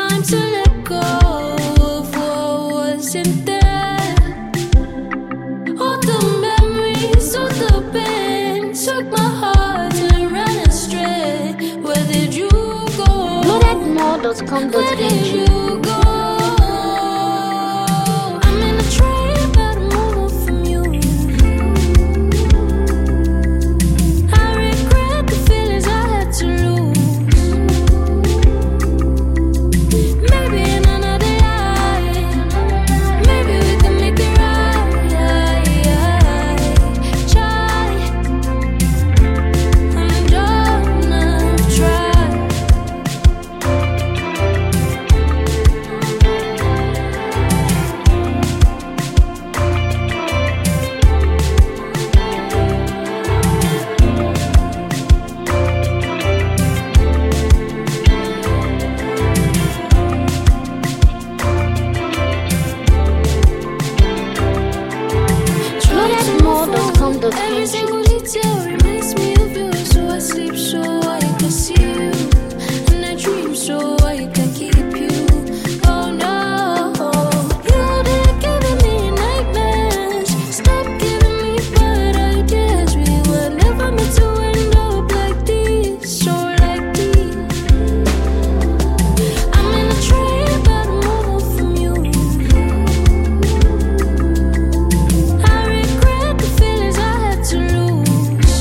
time to let go of what wasn't there. All the memories, all the pain took my heart and ran astray. Where did you go? Loadedmore.com.ng. Where did you go? I'm in a train, but I'm moving from you. I regret the feelings I had to lose. Maybe in another life, maybe we can make it right. Try, I'm done, I've tried. Every Loadedmore.com.ng. single detail reminds me of you. So I sleep so I can see you, and I dream so I can keep you. Oh no, you're giving me nightmares. Stop giving me bad ideas. We were never meant to end up like this, so like this. I'm in a train, but I'm moving from you. I regret the feelings I had to lose.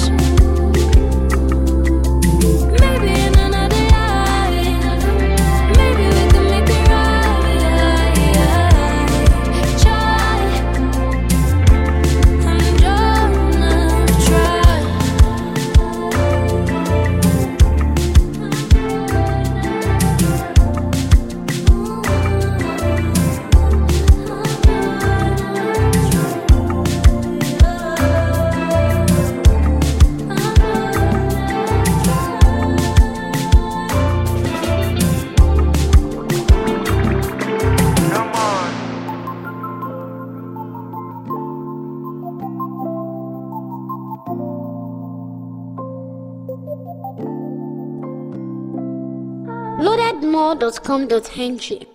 Maybe in another life, maybe we can make it right. Try, I'm done, I've tried. Loadedmore.com.ng.